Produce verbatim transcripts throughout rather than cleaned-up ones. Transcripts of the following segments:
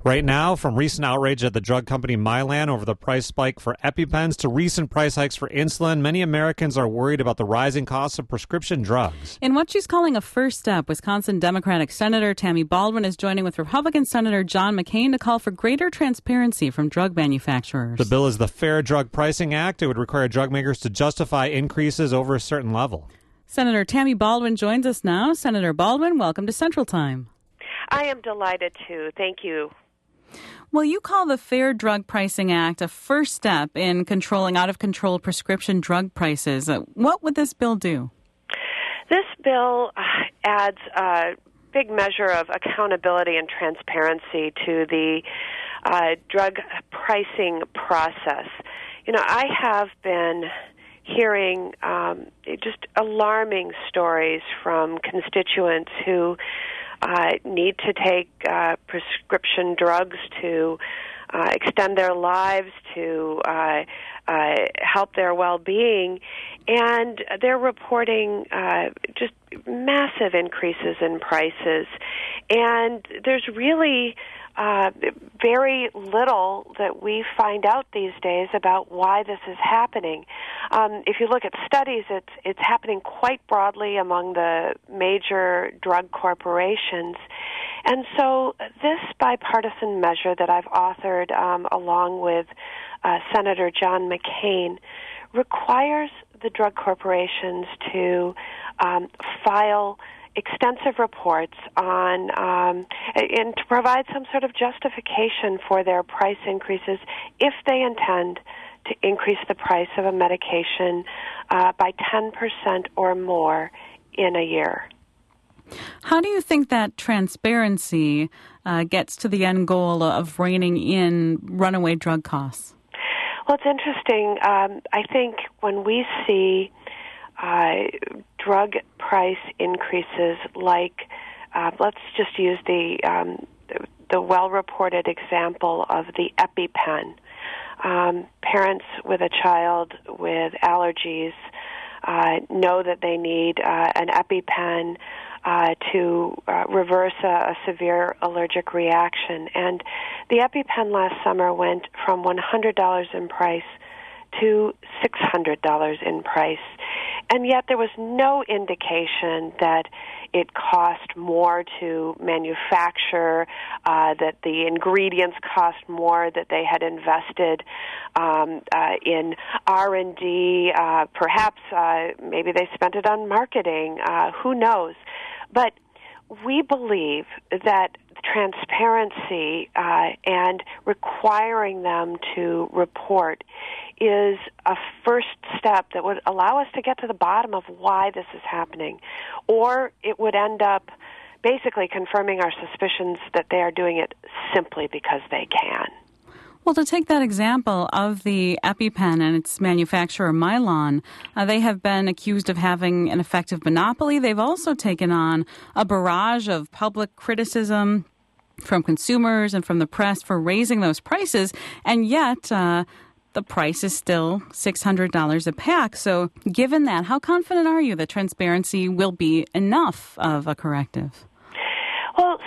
Right now, from recent outrage at the drug company Mylan over the price spike for EpiPens to recent price hikes for insulin, many Americans are worried about the rising costs of prescription drugs. In what she's calling a first step, Wisconsin Democratic Senator Tammy Baldwin is joining with Republican Senator John McCain to call for greater transparency from drug manufacturers. The bill is the Fair Drug Pricing Act. It would require drug makers to justify increases over a certain level. Senator Tammy Baldwin joins us now. Senator Baldwin, welcome to Central Time. I am delighted to. Thank you. Well, you call the Fair Drug Pricing Act a first step in controlling out-of-control prescription drug prices. What would this bill do? This bill adds a big measure of accountability and transparency to the uh, drug pricing process. You know, I have been hearing um, just alarming stories from constituents who uh, need to take uh, prescription drugs to uh, extend their lives, to uh, uh, help their well-being, and they're reporting uh, just massive increases in prices. And there's really Uh, very little that we find out these days about why this is happening. Um, if you look at studies, it's it's happening quite broadly among the major drug corporations. And so this bipartisan measure that I've authored um, along with uh, Senator John McCain requires the drug corporations to um, file extensive reports on um, and to provide some sort of justification for their price increases if they intend to increase the price of a medication uh, by ten percent or more in a year. How do you think that transparency uh, gets to the end goal of reining in runaway drug costs? Well, it's interesting. Um, I think when we see Uh, drug price increases like, uh, let's just use the, um, the, the well-reported example of the EpiPen. Um, parents with a child with allergies uh, know that they need uh, an EpiPen uh, to uh, reverse a, a severe allergic reaction. And the EpiPen last summer went from one hundred dollars in price to six hundred dollars in price. And yet there was no indication that it cost more to manufacture, uh, that the ingredients cost more, that they had invested um, uh, in R and D. Uh, perhaps uh, maybe they spent it on marketing. Uh, who knows? But we believe that transparency uh, and requiring them to report is a first step that would allow us to get to the bottom of why this is happening. Or it would end up basically confirming our suspicions that they are doing it simply because they can. Well, to take that example of the EpiPen and its manufacturer, Mylan, uh, they have been accused of having an effective monopoly. They've also taken on a barrage of public criticism from consumers and from the press for raising those prices, and yet uh, the price is still six hundred dollars a pack. So given that, how confident are you that transparency will be enough of a corrective? Well,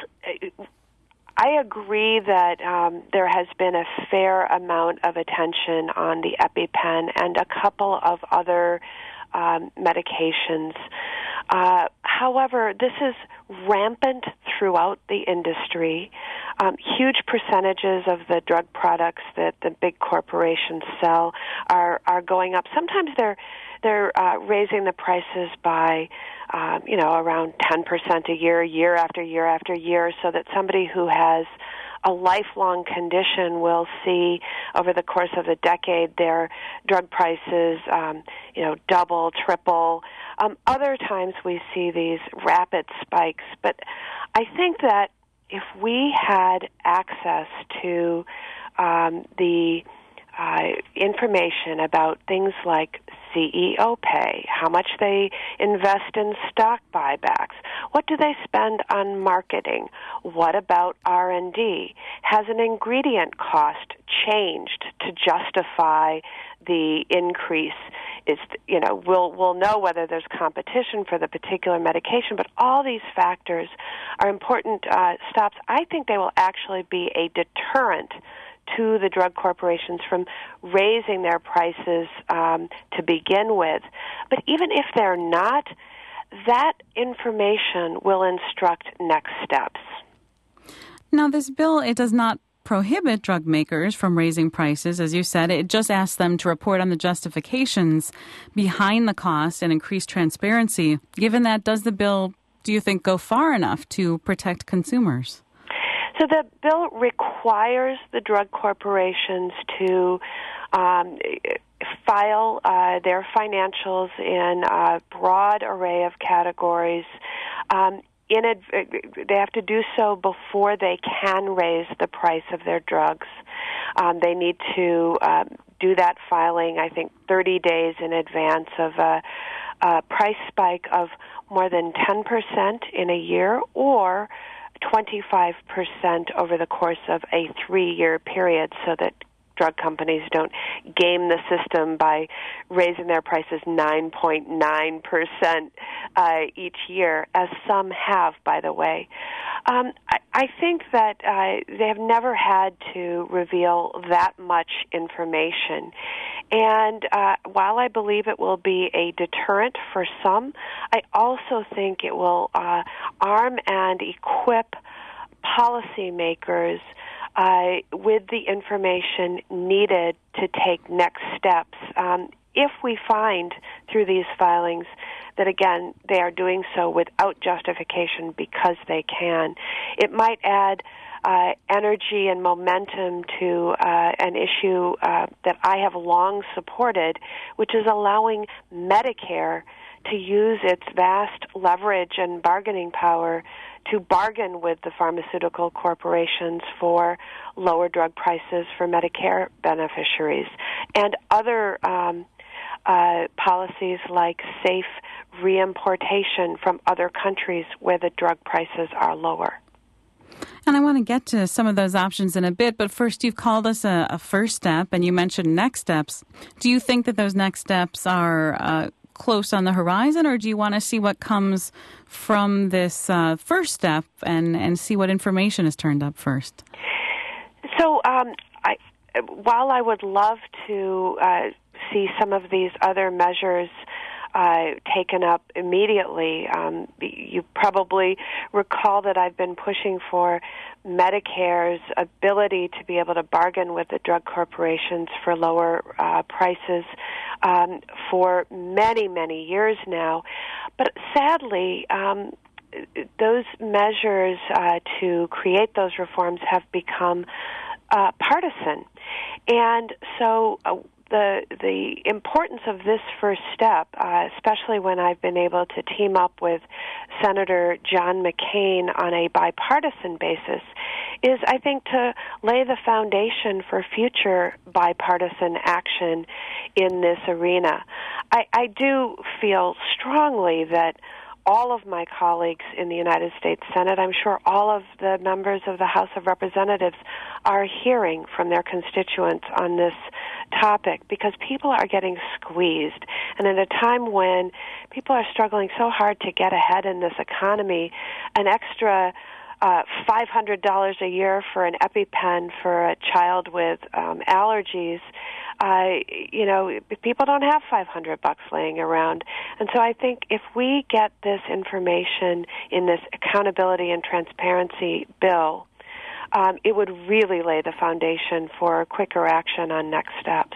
I agree that um, there has been a fair amount of attention on the EpiPen and a couple of other um, medications. Uh, however, this is rampant throughout the industry. Um, huge percentages of the drug products that the big corporations sell are, are going up. Sometimes they're they're uh, raising the prices by um, you know around ten percent a year, year after year after year, so that somebody who has a lifelong condition will see over the course of a decade their drug prices, um, you know, double, triple. Um, other times we see these rapid spikes. But I think that if we had access to um, the uh, information about things like C E O pay, how much they invest in stock buybacks, what do they spend on marketing, what about R and D? Has an ingredient cost changed to justify the increase? is, you know, we'll we'll know whether there's competition for the particular medication, but all these factors are important uh, stops. I think they will actually be a deterrent to the drug corporations from raising their prices um, to begin with. But even if they're not, that information will instruct next steps. Now, this bill, it does not prohibit drug makers from raising prices. As you said, it just asks them to report on the justifications behind the cost and increase transparency. Given that, does the bill, do you think, go far enough to protect consumers? So the bill requires the drug corporations to um, file uh, their financials in a broad array of categories. Um, in a, they have to do so before they can raise the price of their drugs. Um, they need to um, do that filing, I think, thirty days in advance of a, a price spike of more than ten percent in a year, or twenty-five percent over the course of a three-year period, so that drug companies don't game the system by raising their prices nine point nine percent uh, each year, as some have, by the way. Um, I, I think that uh, they have never had to reveal that much information. And uh, while I believe it will be a deterrent for some, I also think it will uh, arm and equip policymakers uh, with the information needed to take next steps. Um, if we find through these filings that, again, they are doing so without justification because they can, it might add uh, energy and momentum to uh, an issue uh, that I have long supported, which is allowing Medicare to use its vast leverage and bargaining power to bargain with the pharmaceutical corporations for lower drug prices for Medicare beneficiaries, and other um, uh, policies like safe reimportation from other countries where the drug prices are lower. And I want to get to some of those options in a bit, but first you've called us a, a first step, and you mentioned next steps. Do you think that those next steps are uh, close on the horizon, or do you want to see what comes from this uh, first step and, and see what information is turned up first? So um, I, while I would love to uh, see some of these other measures Uh, taken up immediately. Um, you probably recall that I've been pushing for Medicare's ability to be able to bargain with the drug corporations for lower uh, prices um, for many, many years now. But sadly, um, those measures uh, to create those reforms have become uh, partisan. And so uh, The the importance of this first step, uh, especially when I've been able to team up with Senator John McCain on a bipartisan basis, is, I think, to lay the foundation for future bipartisan action in this arena. I, I do feel strongly that all of my colleagues in the United States Senate, I'm sure all of the members of the House of Representatives, are hearing from their constituents on this topic, because people are getting squeezed. And at a time when people are struggling so hard to get ahead in this economy, an extra uh, five hundred dollars a year for an EpiPen for a child with um, allergies, uh, you know, people don't have five hundred bucks laying around. And so I think if we get this information in this accountability and transparency bill, um, it would really lay the foundation for quicker action on next steps.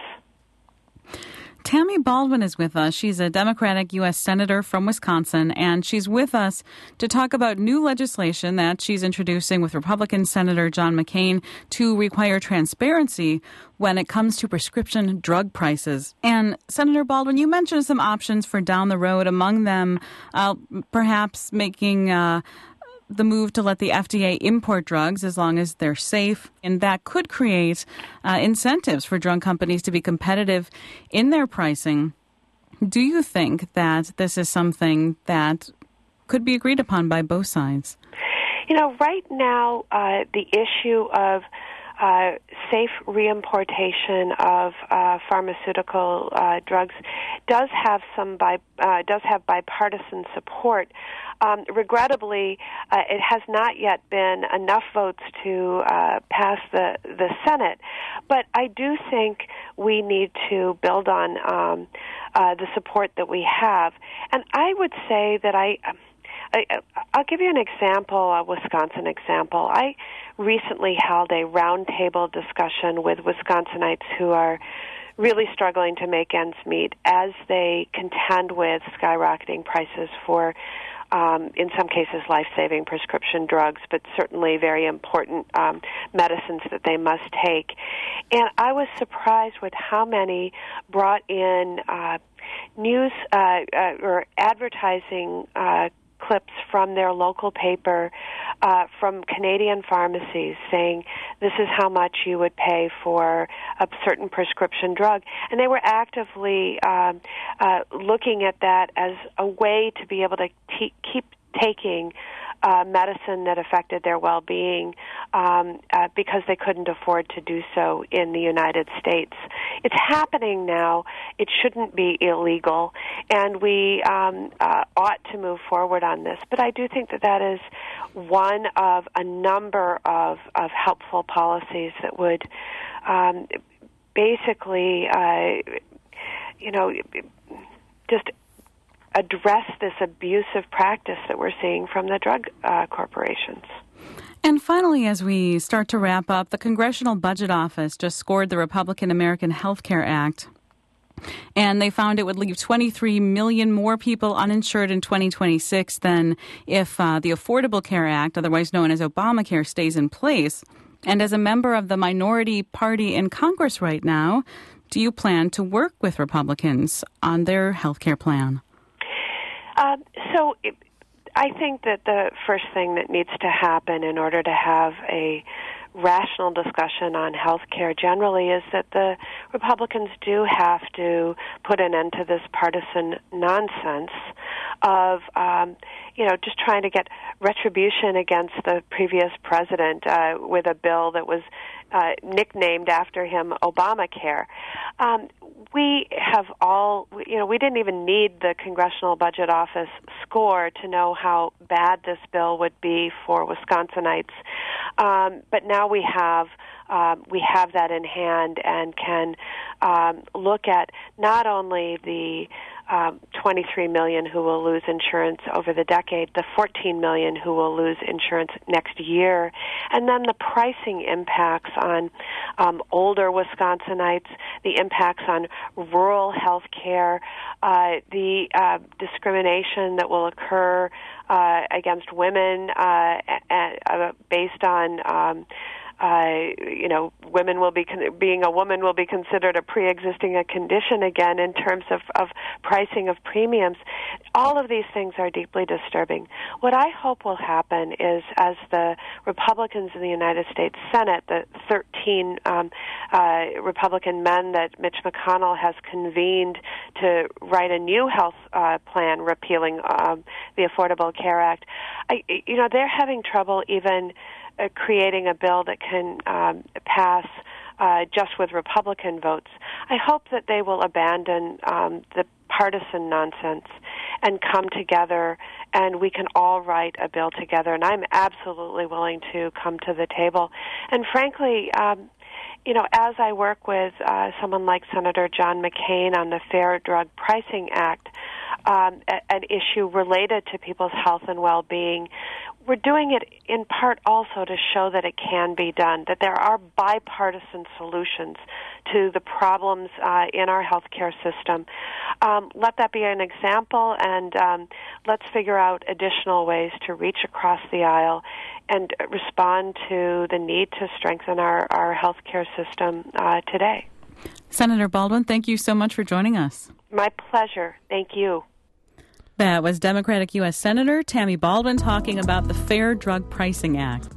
Tammy Baldwin is with us. She's a Democratic U S Senator from Wisconsin, and she's with us to talk about new legislation that she's introducing with Republican Senator John McCain to require transparency when it comes to prescription drug prices. And Senator Baldwin, you mentioned some options for down the road, among them uh, perhaps making uh, the move to let the F D A import drugs as long as they're safe, and that could create uh, incentives for drug companies to be competitive in their pricing. Do you think that this is something that could be agreed upon by both sides? You know, right now, uh, the issue of uh, safe reimportation of uh, pharmaceutical uh, drugs does have some bi- uh, does have bipartisan support. Um, regrettably, uh, it has not yet been enough votes to uh, pass the the Senate. But I do think we need to build on um, uh, the support that we have, and I would say that I. I, I'll give you an example, a Wisconsin example. I recently held a roundtable discussion with Wisconsinites who are really struggling to make ends meet as they contend with skyrocketing prices for, um, in some cases, life-saving prescription drugs, but certainly very important um, medicines that they must take. And I was surprised with how many brought in uh, news uh, uh, or advertising uh clips from their local paper, uh, from Canadian pharmacies saying this is how much you would pay for a certain prescription drug. And they were actively um, uh, looking at that as a way to be able to te- keep taking uh, medicine that affected their well-being um, uh, because they couldn't afford to do so in the United States. It's happening now. It shouldn't be illegal, and we um, uh, ought to move forward on this. But I do think that that is one of a number of, of helpful policies that would um, basically, uh, you know, just address this abusive practice that we're seeing from the drug uh, corporations. And finally, as we start to wrap up, the Congressional Budget Office just scored the Republican American Health Care Act, and they found it would leave twenty-three million more people uninsured in twenty twenty-six than if uh, the Affordable Care Act, otherwise known as Obamacare, stays in place. And as a member of the minority party in Congress right now, do you plan to work with Republicans on their health care plan? Um, so it, I think that the first thing that needs to happen in order to have a rational discussion on health care generally is that the Republicans do have to put an end to this partisan nonsense of, um, you know, just trying to get retribution against the previous president uh, with a bill that was uh, nicknamed after him Obamacare. Um, we have all, you know, we didn't even need the Congressional Budget Office score to know how bad this bill would be for Wisconsinites. Um, but now we have um, we have that in hand and can um, look at not only the um, twenty-three million who will lose insurance over the decade, the fourteen million who will lose insurance next year, and then the pricing impacts on um, older Wisconsinites, the impacts on rural health care, uh, the uh, discrimination that will occur uh, against women uh, uh, based on um, Uh, you know, women will be con- being a woman will be considered a pre-existing a condition again in terms of, of pricing of premiums. All of these things are deeply disturbing. What I hope will happen is, as the Republicans in the United States Senate, the thirteen um, uh, Republican men that Mitch McConnell has convened to write a new health uh, plan repealing um, the Affordable Care Act, I, you know, they're having trouble even Uh, creating a bill that can um, pass uh, just with Republican votes. I hope that they will abandon um, the partisan nonsense and come together, and we can all write a bill together. And I'm absolutely willing to come to the table. And frankly, um, you know, as I work with uh, someone like Senator John McCain on the Fair Drug Pricing Act, um, a- an issue related to people's health and well-being, we're doing it in part also to show that it can be done, that there are bipartisan solutions to the problems uh, in our healthcare system. Um, let that be an example, and um, let's figure out additional ways to reach across the aisle and respond to the need to strengthen our, our healthcare system uh, today. Senator Baldwin, thank you so much for joining us. My pleasure. Thank you. That was Democratic U S Senator Tammy Baldwin talking about the Fair Drug Pricing Act.